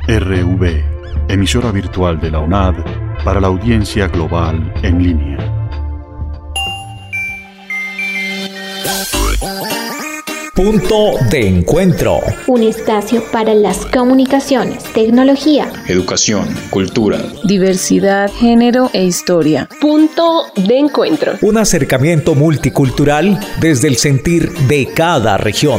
RV, emisora virtual de la UNAD para la audiencia global en línea. Punto de encuentro. Un espacio para las comunicaciones, tecnología, educación, cultura, diversidad, género e historia. Punto de encuentro. Un acercamiento multicultural desde el sentir de cada región.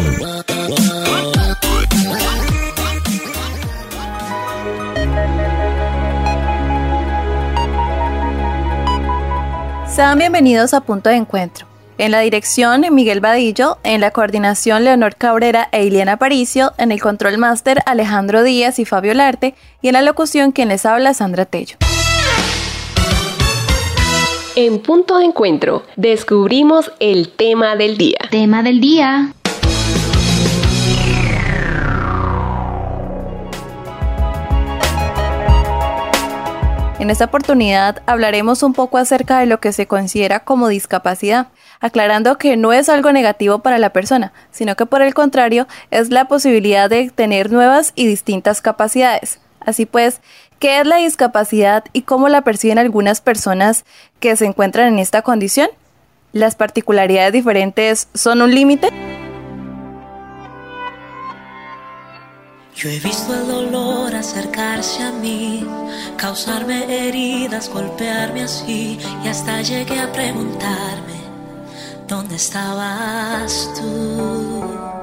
Sean bienvenidos a Punto de Encuentro. En la dirección, Miguel Vadillo; en la coordinación, Leonor Cabrera e Iliana Aparicio; en el control máster, Alejandro Díaz y Fabio Larte; y en la locución, quien les habla, Sandra Tello. En Punto de Encuentro, descubrimos el tema del día. Tema del día. En esta oportunidad hablaremos un poco acerca de lo que se considera como discapacidad, aclarando que no es algo negativo para la persona, sino que por el contrario es la posibilidad de tener nuevas y distintas capacidades. Así pues, ¿qué es la discapacidad y cómo la perciben algunas personas que se encuentran en esta condición? ¿Las particularidades diferentes son un límite? Yo he visto el dolor acercarse a mí, causarme heridas, golpearme así, y hasta llegué a preguntarme, ¿dónde estabas tú?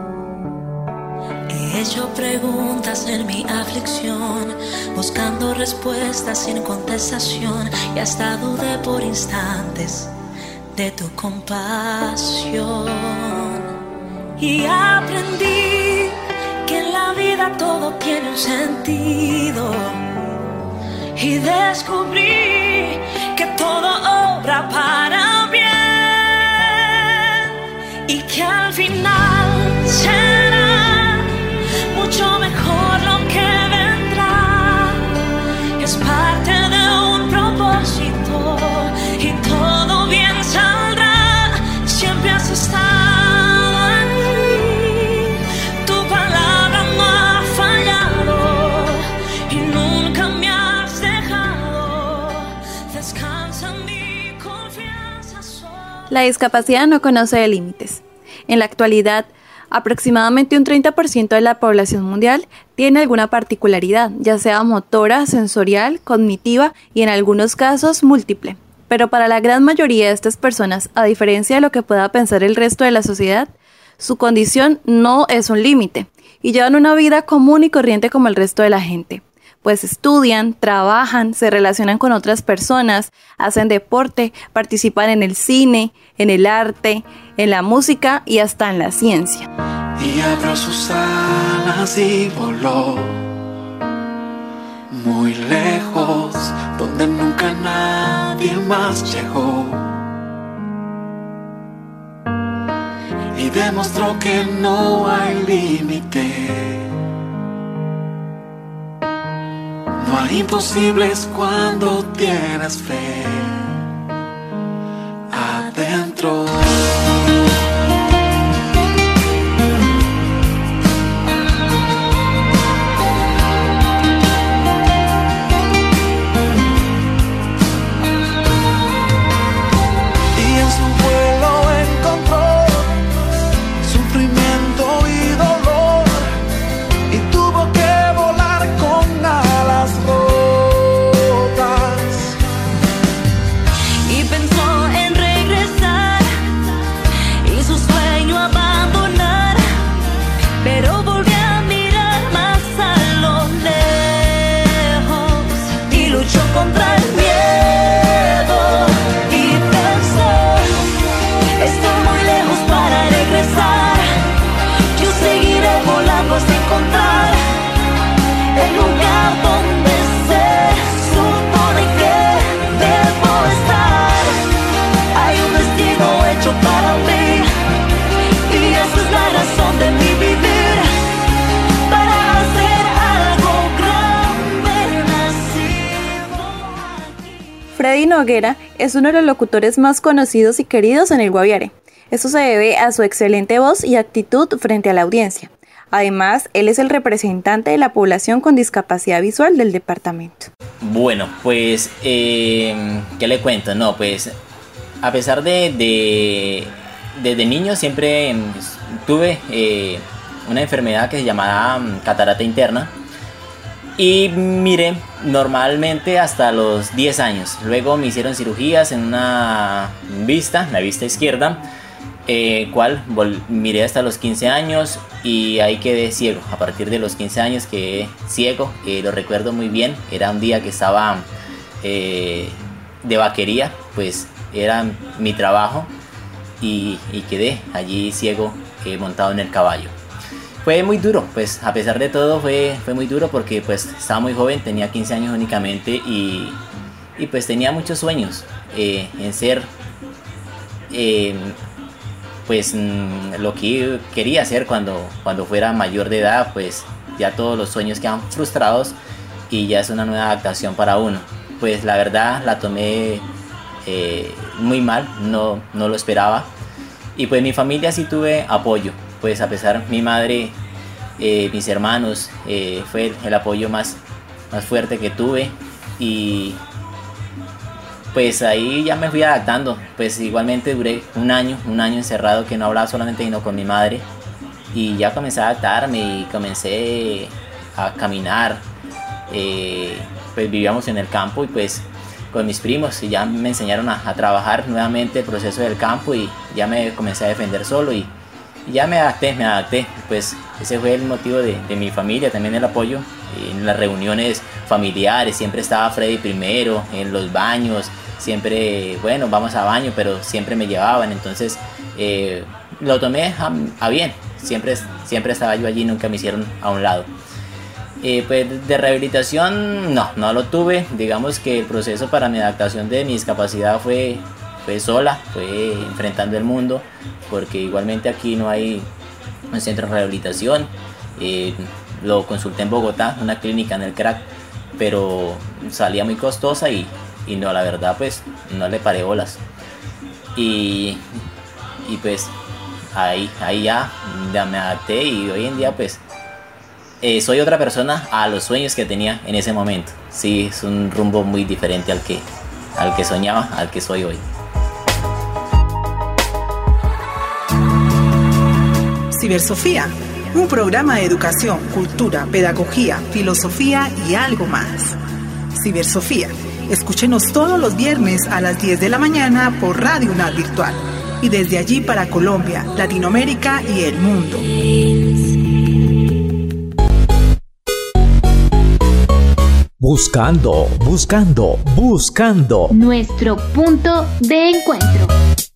He hecho preguntas en mi aflicción, buscando respuestas sin contestación, y hasta dudé por instantes de tu compasión. Y aprendí que en la vida todo tiene un sentido, y descubrí que todo obra para bien, y que al final será mucho mejor lo que vendrá. Es parte de un propósito y todo bien saldrá. Siempre has estado La discapacidad no conoce de límites. En la actualidad, aproximadamente un 30% de la población mundial tiene alguna particularidad, ya sea motora, sensorial, cognitiva y en algunos casos múltiple. Pero para la gran mayoría de estas personas, a diferencia de lo que pueda pensar el resto de la sociedad, su condición no es un límite y llevan una vida común y corriente como el resto de la gente. Pues estudian, trabajan, se relacionan con otras personas, hacen deporte, participan en el cine, en el arte, en la música y hasta en la ciencia. Y abrió sus alas y voló muy lejos, donde nunca nadie más llegó. Y demostró que no hay límite. No hay imposibles cuando tienes fe adentro. Y en su vuelo encontró sufrimiento y dolor, y tuvo que volar con alas rotas. Y pensó en regresar y su sueño abandonar, pero volvió a mirar más a lo lejos y luchó contra el miedo y pensó, estoy muy lejos para regresar, yo seguiré volando hasta encontrar el lugar donde se supone que debo estar. Hay un destino hecho para mí, y esa es la razón de mi vivir, para hacer algo grande nacido aquí. Freddy Noguera es uno de los locutores más conocidos y queridos en el Guaviare. Eso se debe a su excelente voz y actitud frente a la audiencia. Además, él es el representante de la población con discapacidad visual del departamento. Bueno, pues, ¿qué le cuento? No, pues, a pesar desde niño siempre tuve una enfermedad que se llamaba catarata interna. Y miré normalmente hasta los 10 años. Luego me hicieron cirugías en una vista, la vista izquierda, miré hasta los 15 años y ahí quedé ciego. A partir de los 15 años quedé ciego, lo recuerdo muy bien. Era un día que estaba de vaquería, pues era mi trabajo y quedé allí ciego, montado en el caballo. Fue muy duro, pues a pesar de todo fue muy duro porque pues estaba muy joven, tenía 15 años únicamente y pues tenía muchos sueños en ser lo que quería hacer cuando fuera mayor de edad. Pues ya todos los sueños quedan frustrados y ya es una nueva adaptación para uno. Pues la verdad la tomé muy mal, no lo esperaba y pues mi familia sí tuve apoyo. Pues a pesar, mi madre, mis hermanos, fue el apoyo más fuerte que tuve y pues ahí ya me fui adaptando. Pues igualmente duré un año encerrado que no hablaba solamente sino con mi madre y ya comencé a adaptarme y comencé a caminar. Pues vivíamos en el campo y pues con mis primos y ya me enseñaron a trabajar nuevamente el proceso del campo y ya me comencé a defender solo y ya me adapté, pues ese fue el motivo de mi familia, también el apoyo en las reuniones familiares. Siempre estaba Freddy primero, en los baños, siempre, bueno, vamos a baño, pero siempre me llevaban, entonces lo tomé a bien, siempre estaba yo allí, nunca me hicieron a un lado. Pues de rehabilitación no lo tuve. Digamos que el proceso para mi adaptación de mi discapacidad fue sola, fue enfrentando el mundo, porque igualmente aquí no hay un centro de rehabilitación. Lo consulté en Bogotá, una clínica en el Crack, pero salía muy costosa y no, la verdad pues no le paré bolas. Y pues ahí ya me adapté y hoy en día pues soy otra persona a los sueños que tenía en ese momento. Sí, es un rumbo muy diferente al que soñaba, al que soy hoy. Cibersofía, un programa de educación, cultura, pedagogía, filosofía y algo más. Cibersofía, escúchenos todos los viernes a las 10 de la mañana por Radio UNAD Virtual y desde allí para Colombia, Latinoamérica y el mundo. Buscando nuestro punto de encuentro.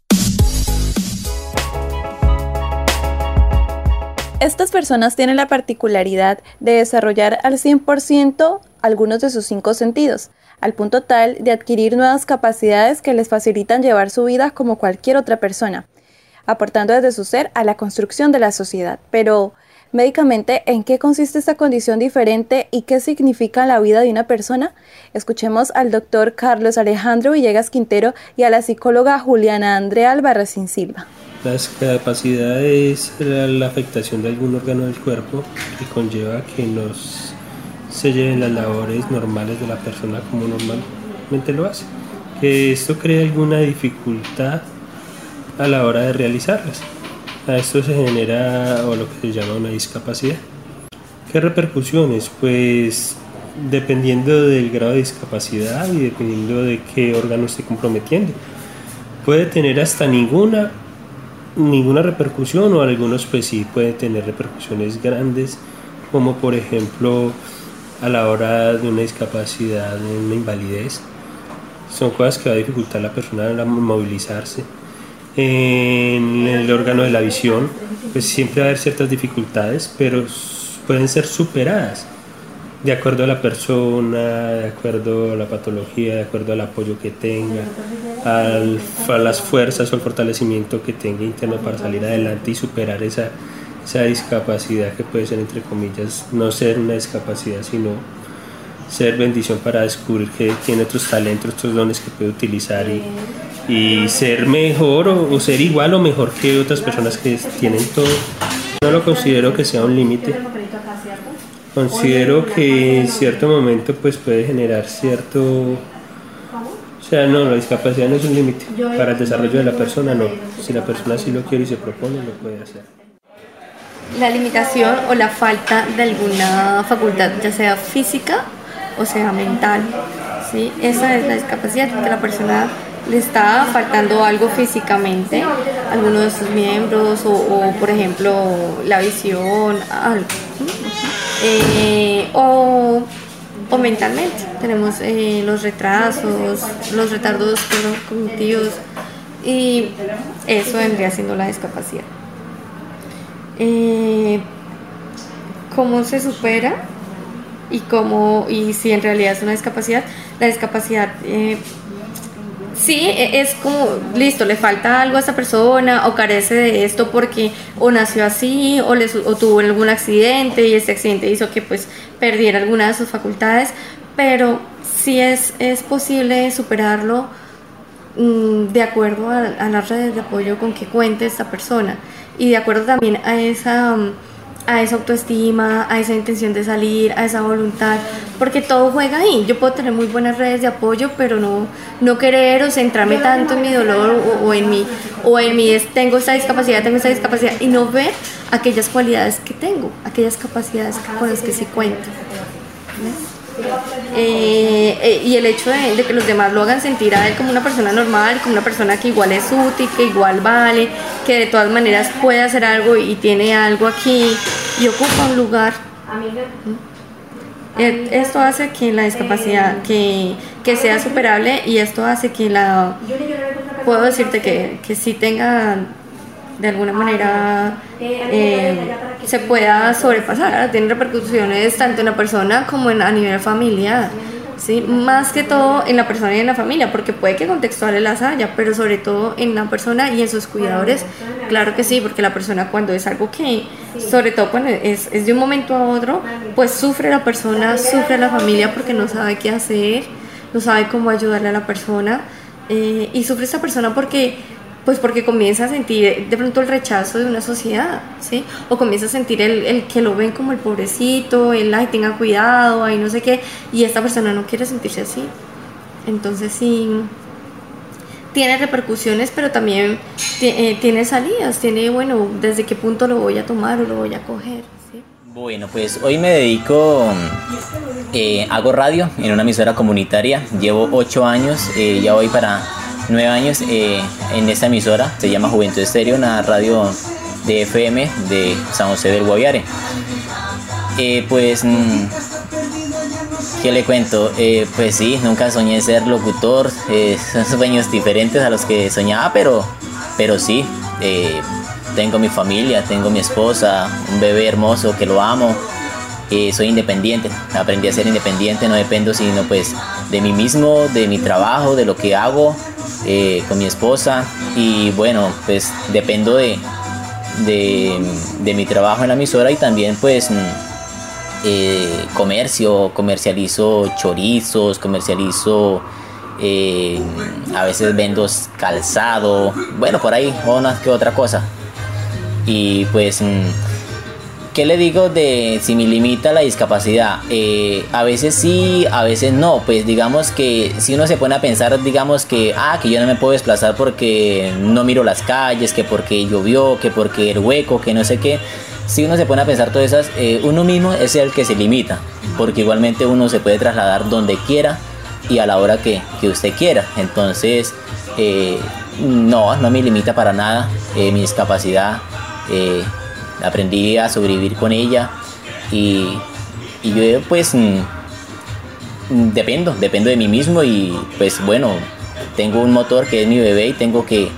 Estas personas tienen la particularidad de desarrollar al 100% algunos de sus 5 sentidos, al punto tal de adquirir nuevas capacidades que les facilitan llevar su vida como cualquier otra persona, aportando desde su ser a la construcción de la sociedad. Pero, médicamente, ¿en qué consiste esta condición diferente y qué significa en la vida de una persona? Escuchemos al doctor Carlos Alejandro Villegas Quintero y a la psicóloga Juliana Andrea Albarracín Silva. Las capacidades es la afectación de algún órgano del cuerpo que conlleva que no se lleven las labores normales de la persona como normalmente lo hace. Que esto crea alguna dificultad a la hora de realizarlas. A esto se genera o lo que se llama una discapacidad. ¿Qué repercusiones? Pues dependiendo del grado de discapacidad y dependiendo de qué órgano esté comprometiendo. Puede tener hasta ninguna repercusión o algunos pues sí pueden tener repercusiones grandes, como por ejemplo a la hora de una discapacidad, de una invalidez. Son cosas que va a dificultar a la persona a movilizarse. En el órgano de la visión pues siempre va a haber ciertas dificultades, pero pueden ser superadas de acuerdo a la persona, de acuerdo a la patología, de acuerdo al apoyo que tenga, a las fuerzas o el fortalecimiento que tenga interno para salir adelante y superar esa discapacidad que puede ser, entre comillas, no ser una discapacidad, sino ser bendición para descubrir que tiene otros talentos, otros dones que puede utilizar y ser mejor o ser igual o mejor que otras personas que tienen todo. No lo considero que sea un límite. Considero que en cierto momento pues puede generar cierto... O sea, no, la discapacidad no es un límite. Para el desarrollo de la persona no. Si la persona sí lo quiere y se propone, lo puede hacer. La limitación o la falta de alguna facultad, ya sea física o sea mental, ¿sí? Esa es la discapacidad, que la persona le está faltando algo físicamente, alguno de sus miembros o por ejemplo la visión, algo, o mentalmente. Tenemos los retrasos, los retardos cognitivos, y eso vendría siendo la discapacidad. ¿Cómo se supera? Y si en realidad es una discapacidad. La discapacidad sí es como, listo, le falta algo a esa persona o carece de esto porque o nació así o tuvo algún accidente y ese accidente hizo que pues perdiera alguna de sus facultades, pero sí es posible superarlo de acuerdo a las redes de apoyo con que cuente esta persona y de acuerdo también a esa autoestima, a esa intención de salir, a esa voluntad, porque todo juega ahí. Yo puedo tener muy buenas redes de apoyo, pero no querer o centrarme tanto en mi dolor o en mi tengo esta discapacidad y no ver aquellas cualidades que tengo, aquellas capacidades con las que sí cuento. Y el hecho de que los demás lo hagan sentir a él como una persona normal, como una persona que igual es útil, que igual vale, que de todas maneras puede hacer algo y tiene algo aquí y ocupa un lugar. Esto hace que la discapacidad que sea superable, y esto hace que puedo decirte que sí tenga de alguna manera se pueda sobrepasar. Tiene repercusiones tanto en la persona como a nivel familiar, ¿sí? Más que todo en la persona y en la familia, porque puede que contextuales las haya, pero sobre todo en la persona y en sus cuidadores, claro que sí, porque la persona cuando es algo que, sobre todo cuando es de un momento a otro, pues sufre la persona, sufre la familia porque no sabe qué hacer, no sabe cómo ayudarle a la persona, y sufre esta persona porque comienza a sentir de pronto el rechazo de una sociedad, ¿sí? O comienza a sentir el que lo ven como el pobrecito, ay, tenga cuidado, ay, no sé qué, y esta persona no quiere sentirse así. Entonces sí, tiene repercusiones, pero también tiene salidas, bueno, desde qué punto lo voy a tomar o lo voy a coger, ¿sí? Bueno, pues hoy me dedico, hago radio en una emisora comunitaria, llevo 8 años, ya voy para 9 años en esta emisora, se llama Juventud Estéreo, una radio de FM de San José del Guaviare. Pues, ¿qué le cuento? Pues sí, nunca soñé ser locutor, son sueños diferentes a los que soñaba, pero sí, tengo mi familia, tengo mi esposa, un bebé hermoso que lo amo. Soy independiente, aprendí a ser independiente, no dependo sino pues de mí mismo, de mi trabajo, de lo que hago con mi esposa, y bueno, pues dependo de mi trabajo en la emisora, y también pues comercializo chorizos, a veces vendo calzado, bueno, por ahí una que otra cosa. Y pues ¿qué le digo de si me limita la discapacidad? A veces sí, a veces no. Pues digamos que si uno se pone a pensar, digamos que yo no me puedo desplazar porque no miro las calles, que porque llovió, que porque el hueco, que no sé qué. Si uno se pone a pensar todas esas, uno mismo es el que se limita, porque igualmente uno se puede trasladar donde quiera y a la hora que usted quiera. Entonces, no me limita para nada mi discapacidad. Aprendí a sobrevivir con ella y yo pues dependo de mí mismo, y pues bueno, tengo un motor que es mi bebé y tengo que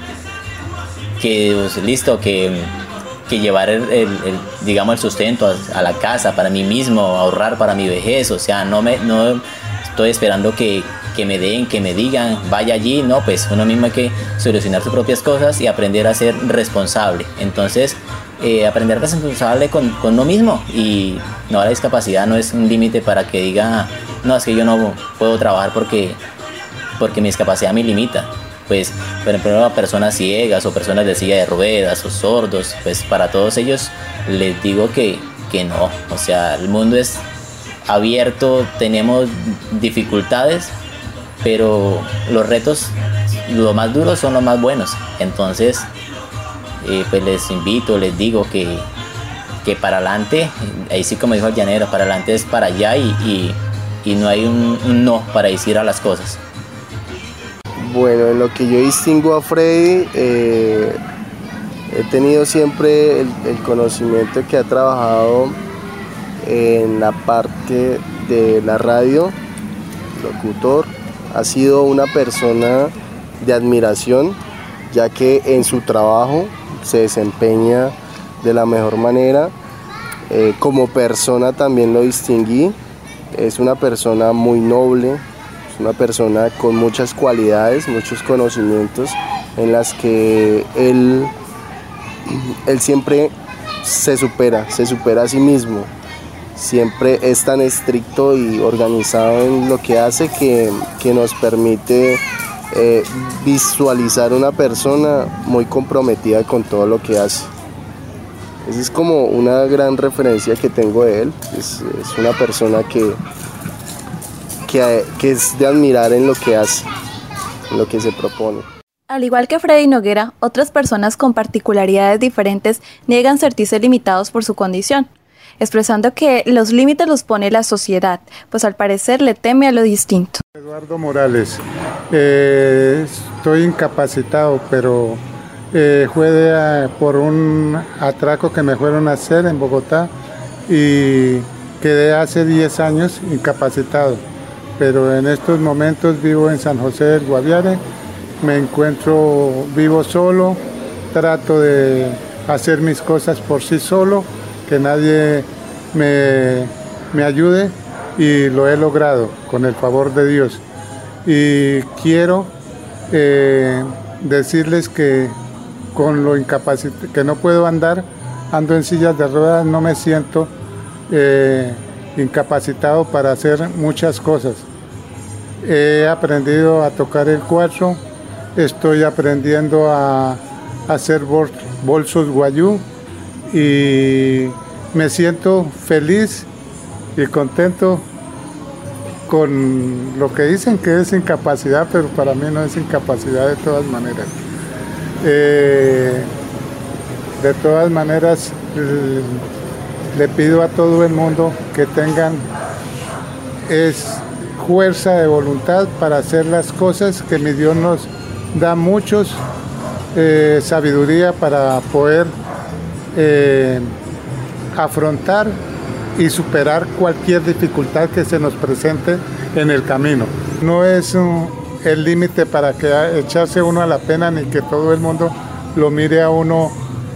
llevar digamos el sustento a la casa para mí mismo, ahorrar para mi vejez. O sea, no estoy esperando que me den, que me digan vaya allí, no, pues uno mismo hay que solucionar sus propias cosas y aprender a ser responsable. Entonces aprender a ser responsable con uno mismo, y no, la discapacidad no es un límite para que diga no, es que yo no puedo trabajar porque mi discapacidad me limita. pues por ejemplo a personas ciegas o personas de silla de ruedas o sordos, pues para todos ellos les digo que no, o sea, el mundo es abierto, tenemos dificultades, pero los retos, los más duros son los más buenos. Entonces, pues les invito, les digo que para adelante, ahí sí como dijo el llanero, para adelante es para allá y no hay un no para decir a las cosas. Bueno, en lo que yo distingo a Freddy, he tenido siempre el conocimiento que ha trabajado en la parte de la radio, locutor. Ha sido una persona de admiración, ya que en su trabajo se desempeña de la mejor manera. Como persona también lo distinguí, es una persona muy noble, es una persona con muchas cualidades, muchos conocimientos en las que él siempre se supera a sí mismo. Siempre es tan estricto y organizado en lo que hace que nos permite visualizar una persona muy comprometida con todo lo que hace. Esa es como una gran referencia que tengo de él. Es una persona que es de admirar en lo que hace, en lo que se propone. Al igual que Freddy Noguera, otras personas con particularidades diferentes niegan sentirse limitados por su condición, expresando que los límites los pone la sociedad, pues al parecer le teme a lo distinto. Eduardo Morales, estoy incapacitado, pero fue por un atraco que me fueron a hacer en Bogotá y quedé hace 10 años incapacitado, pero en estos momentos vivo en San José del Guaviare, vivo solo, trato de hacer mis cosas por sí solo, que nadie me ayude, y lo he logrado con el favor de Dios. Y quiero decirles que con lo incapacitado, que no puedo andar, ando en sillas de ruedas, no me siento incapacitado para hacer muchas cosas. He aprendido a tocar el cuatro, estoy aprendiendo a hacer bolsos guayú y me siento feliz y contento con lo que dicen que es incapacidad, pero para mí no es incapacidad de todas maneras. De todas maneras, le pido a todo el mundo que tengan fuerza de voluntad para hacer las cosas, que mi Dios nos da muchos sabiduría para poder afrontar y superar cualquier dificultad que se nos presente en el camino. No es el límite para echarse uno a la pena, ni que todo el mundo lo mire a uno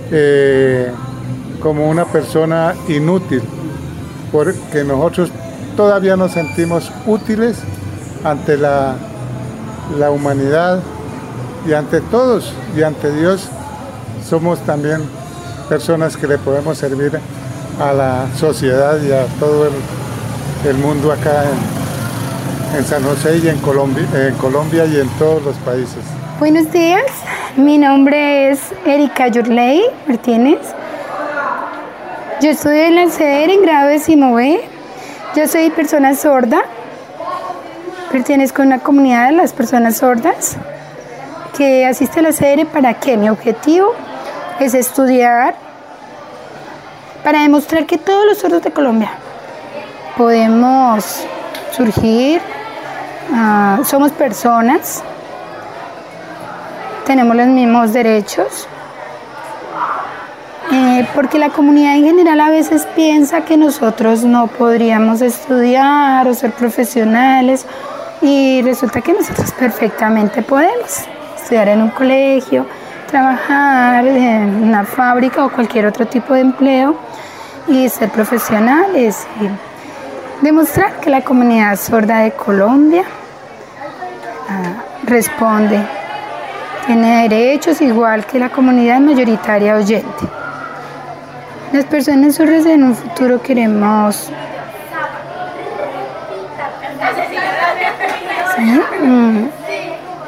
como una persona inútil, porque nosotros todavía nos sentimos útiles ante la humanidad y ante todos, y ante Dios somos también personas que le podemos servir a la sociedad y a todo el mundo acá en San José y en Colombia y en todos los países. Buenos días, mi nombre es Erika Yurley Martínez. Yo estudio en la CEDER en grado 19B. Yo soy persona sorda. Pertenezco a una comunidad de las personas sordas que asiste a la CEDER. ¿Para qué? Mi objetivo es estudiar para demostrar que todos los sordos de Colombia podemos surgir, somos personas, tenemos los mismos derechos, porque la comunidad en general a veces piensa que nosotros no podríamos estudiar o ser profesionales, y resulta que nosotros perfectamente podemos estudiar en un colegio, trabajar en una fábrica o cualquier otro tipo de empleo y ser profesionales y demostrar que la comunidad sorda de Colombia responde, tiene derechos igual que la comunidad mayoritaria oyente. Las personas sordas en un futuro queremos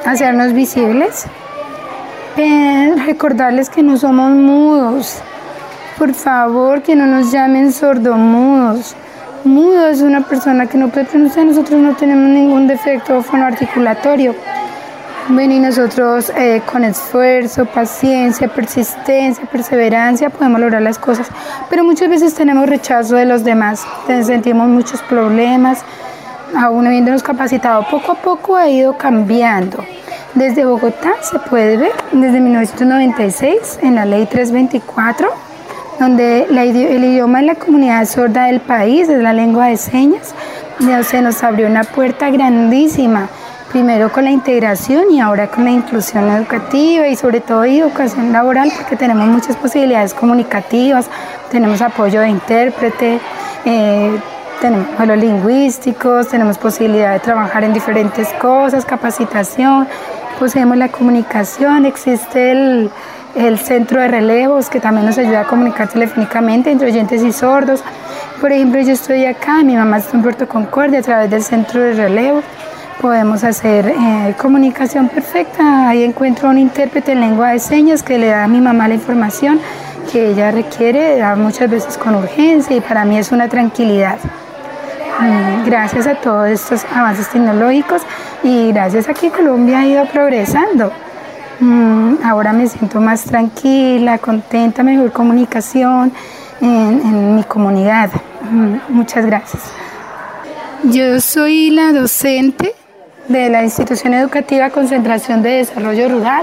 hacernos visibles, recordarles que no somos mudos. Por favor, que no nos llamen sordomudos. Mudo es una persona que no puede pronunciar. Nosotros no tenemos ningún defecto fonoarticulatorio. Bueno, y nosotros con esfuerzo, paciencia, persistencia, perseverancia podemos lograr las cosas. Pero muchas veces tenemos rechazo de los demás, sentimos muchos problemas. Aún habiéndonos capacitado, poco a poco ha ido cambiando. Desde Bogotá se puede ver, desde 1996, en la Ley 324, donde el idioma en la comunidad sorda del país es la lengua de señas. Se nos abrió una puerta grandísima, primero con la integración y ahora con la inclusión educativa y sobre todo educación laboral, porque tenemos muchas posibilidades comunicativas, tenemos apoyo de intérprete, tenemos modelos lingüísticos, tenemos posibilidad de trabajar en diferentes cosas, capacitación, poseemos la comunicación, existe el centro de relevos que también nos ayuda a comunicar telefónicamente entre oyentes y sordos. Por ejemplo, yo estoy acá, mi mamá está en Puerto Concordia, a través del centro de relevos podemos hacer comunicación perfecta. Ahí encuentro un intérprete en lengua de señas que le da a mi mamá la información que ella requiere, muchas veces con urgencia, y para mí es una tranquilidad. Gracias a todos estos avances tecnológicos y gracias a que Colombia ha ido progresando. Ahora me siento más tranquila, contenta, mejor comunicación en mi comunidad. Muchas gracias. Yo soy la docente de la institución educativa Concentración de Desarrollo Rural.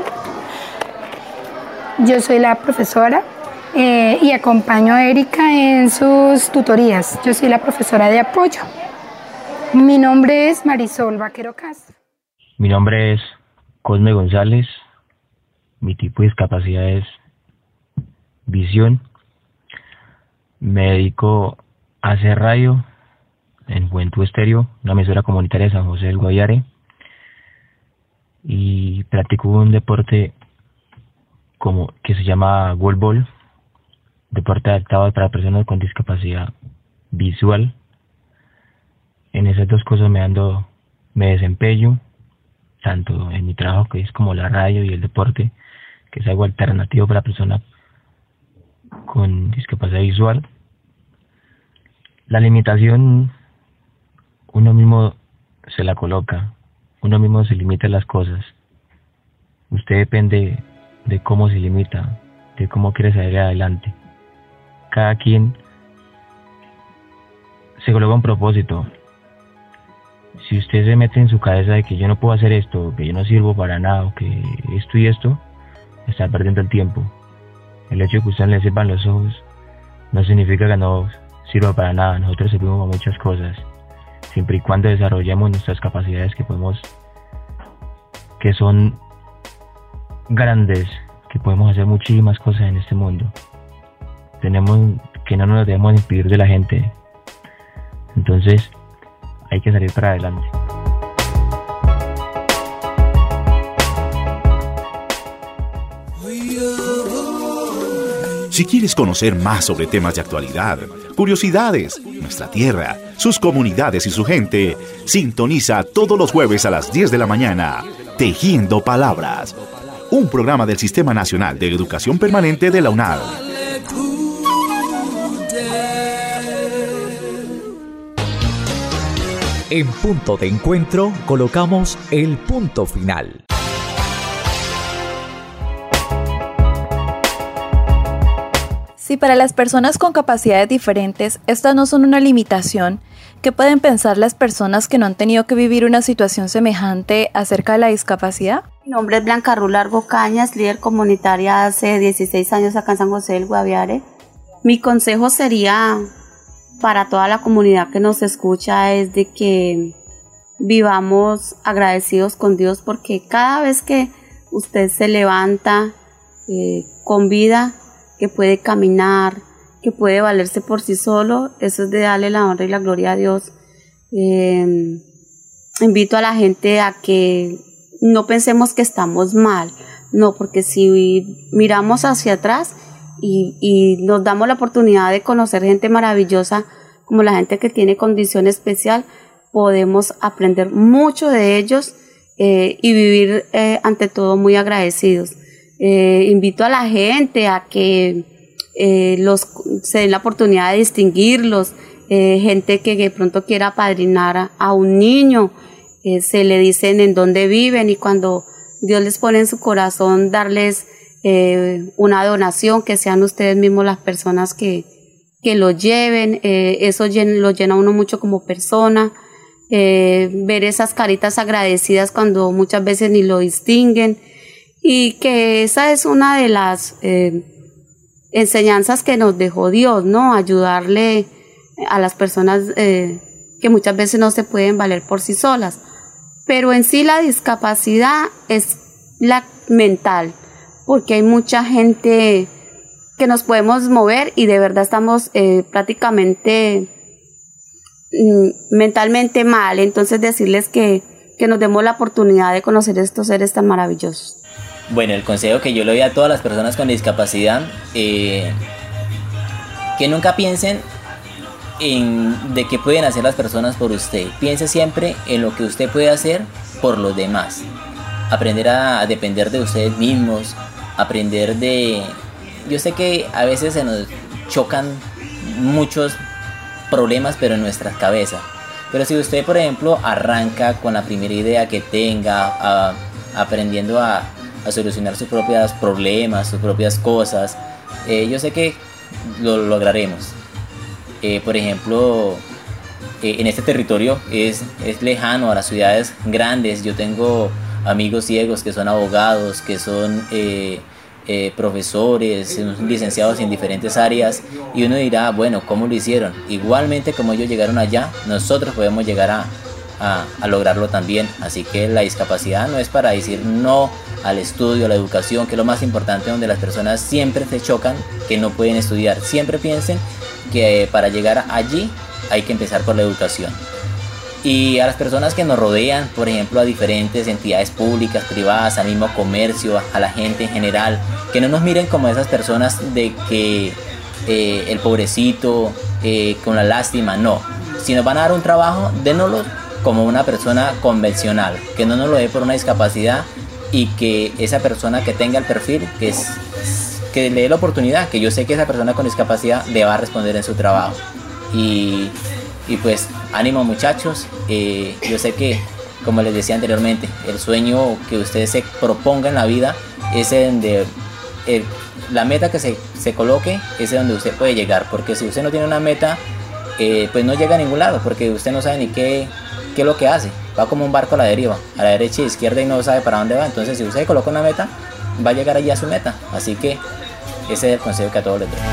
Yo soy la profesora y acompaño a Erika en sus tutorías. Yo soy la profesora de apoyo. Mi nombre es Marisol Vaquero Castro. Mi nombre es Cosme González. Mi tipo de discapacidad es visión. Me dedico a hacer radio en Juventud Estéreo, una emisora comunitaria de San José del Guaviare. Y practico un deporte que se llama Goalball, deporte adaptado para personas con discapacidad visual. En esas dos cosas me desempeño, tanto en mi trabajo, que es como la radio, y el deporte, que es algo alternativo para personas con discapacidad visual. La limitación uno mismo se la coloca, uno mismo se limita las cosas. Usted depende de cómo se limita, de cómo quiere salir adelante. Cada quien se coloca un propósito. Si usted se mete en su cabeza de que yo no puedo hacer esto, que yo no sirvo para nada, o que esto y esto, está perdiendo el tiempo. El hecho de que a usted le sirvan los ojos no significa que no sirva para nada. Nosotros servimos a muchas cosas, siempre y cuando desarrollemos nuestras capacidades que son grandes, que podemos hacer muchísimas cosas en este mundo. Tenemos que no nos debemos impedir de la gente. Entonces hay que salir para adelante. Si quieres conocer más sobre temas de actualidad, curiosidades, nuestra tierra, sus comunidades y su gente, sintoniza todos los jueves a las 10 de la mañana, Tejiendo Palabras, un programa del Sistema Nacional de Educación Permanente de la UNAD. En Punto de Encuentro colocamos el punto final. Si para las personas con capacidades diferentes estas no son una limitación, ¿qué pueden pensar las personas que no han tenido que vivir una situación semejante acerca de la discapacidad? Mi nombre es Blanca Ru Largo Cañas, líder comunitaria hace 16 años acá en San José del Guaviare. Mi consejo sería para toda la comunidad que nos escucha es de que vivamos agradecidos con Dios, porque cada vez que usted se levanta con vida, que puede caminar, que puede valerse por sí solo, eso es de darle la honra y la gloria a Dios. Invito a la gente a que no pensemos que estamos mal, no, porque si miramos hacia atrás y nos damos la oportunidad de conocer gente maravillosa como la gente que tiene condición especial, podemos aprender mucho de ellos y vivir ante todo muy agradecidos. Invito a la gente a que se den la oportunidad de distinguirlos, gente que de pronto quiera apadrinar a un niño, se le dicen en dónde viven y cuando Dios les pone en su corazón darles una donación, que sean ustedes mismos las personas que lo lleven, eso lo llena a uno mucho como persona, ver esas caritas agradecidas cuando muchas veces ni lo distinguen, y que esa es una de las enseñanzas que nos dejó Dios, ¿no? Ayudarle a las personas que muchas veces no se pueden valer por sí solas. Pero en sí la discapacidad es la mental, porque hay mucha gente que nos podemos mover y de verdad estamos prácticamente mentalmente mal. Entonces decirles que nos demos la oportunidad de conocer estos seres tan maravillosos. Bueno, el consejo que yo le doy a todas las personas con discapacidad, que nunca piensen de qué pueden hacer las personas por usted. Piense siempre en lo que usted puede hacer por los demás. Aprender a depender de ustedes mismos, aprender de... Yo sé que a veces se nos chocan muchos problemas, pero en nuestras cabezas. Pero si usted, por ejemplo, arranca con la primera idea que tenga, aprendiendo a solucionar sus propios problemas, sus propias cosas, yo sé que lo lograremos. Por ejemplo, en este territorio es lejano a las ciudades grandes. Yo tengo amigos ciegos que son abogados, que son profesores, licenciados en diferentes áreas, y uno dirá, bueno, ¿cómo lo hicieron? Igualmente como ellos llegaron allá, nosotros podemos llegar a lograrlo también. Así que la discapacidad no es para decir no al estudio, a la educación, que es lo más importante, donde las personas siempre se chocan que no pueden estudiar. Siempre piensen que para llegar allí hay que empezar por la educación. Y a las personas que nos rodean, por ejemplo, a diferentes entidades públicas, privadas, al mismo comercio, a la gente en general, que no nos miren como esas personas de que el pobrecito, con la lástima, no. Si nos van a dar un trabajo, dénoslo como una persona convencional, que no nos lo dé por una discapacidad, y que esa persona que tenga el perfil, que le dé la oportunidad, que yo sé que esa persona con discapacidad le va a responder en su trabajo. Y pues ánimo, muchachos. Yo sé que, como les decía anteriormente, el sueño que ustedes se propongan en la vida es donde la meta que se coloque es donde usted puede llegar, porque si usted no tiene una meta, pues no llega a ningún lado, porque usted no sabe ni qué es lo que hace. Va como un barco a la deriva, a la derecha y izquierda, y no sabe para dónde va. Entonces, si usted coloca una meta, va a llegar allí a su meta. Así que ese es el consejo que a todos les doy.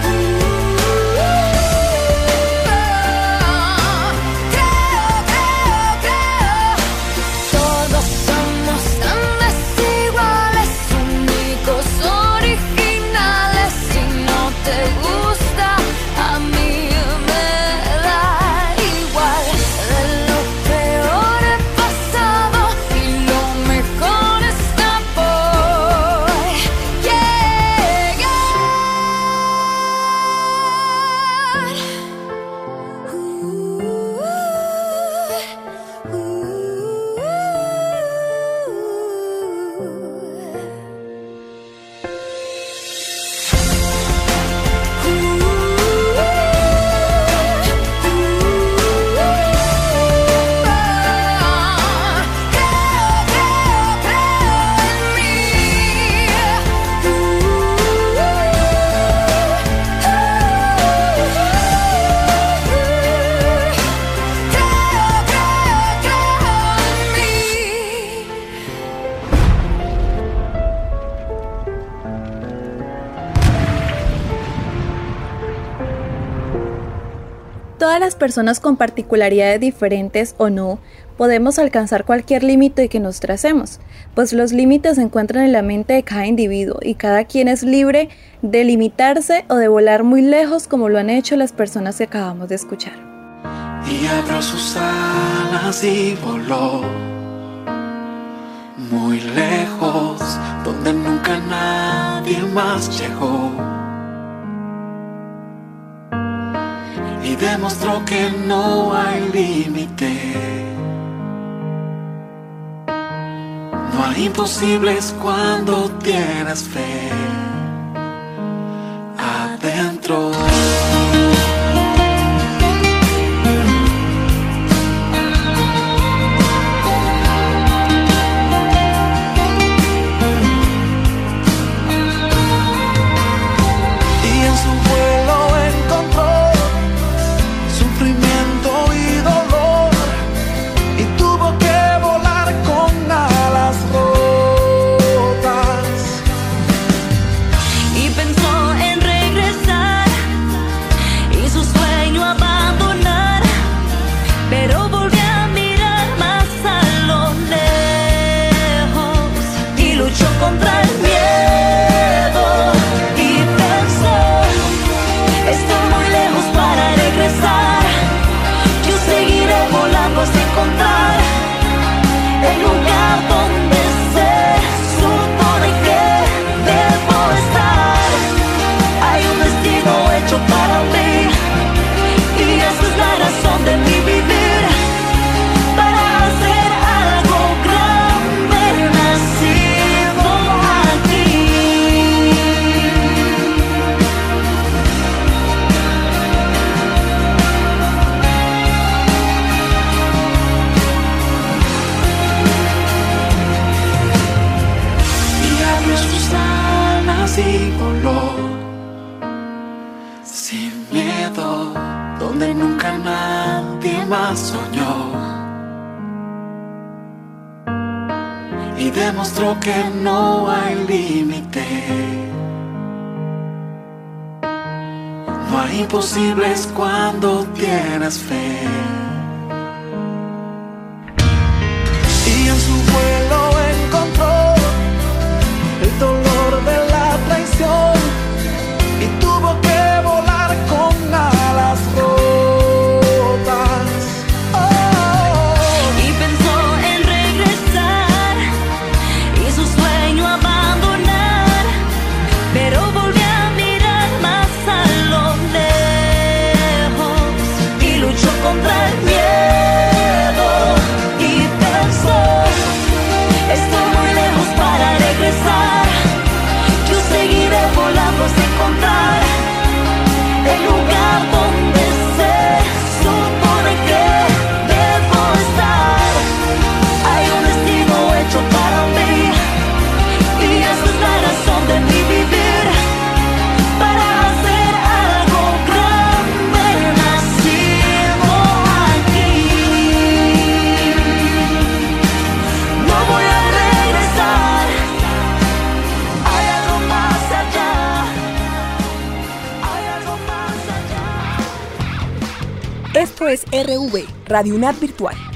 Todas las personas con particularidades diferentes o no, podemos alcanzar cualquier límite que nos tracemos, pues los límites se encuentran en la mente de cada individuo y cada quien es libre de limitarse o de volar muy lejos, como lo han hecho las personas que acabamos de escuchar. Y abrió sus alas y voló muy lejos, donde nunca nadie más llegó. Y demostró que no hay límite No hay imposibles cuando tienes fe adentro. Y demostró que no hay límite. No hay imposibles cuando tienes fe. Y en su vuelo encontró el dolor de la traición y tuvo que volar con alas rotas. Esto es RV, Radio UNAD Virtual.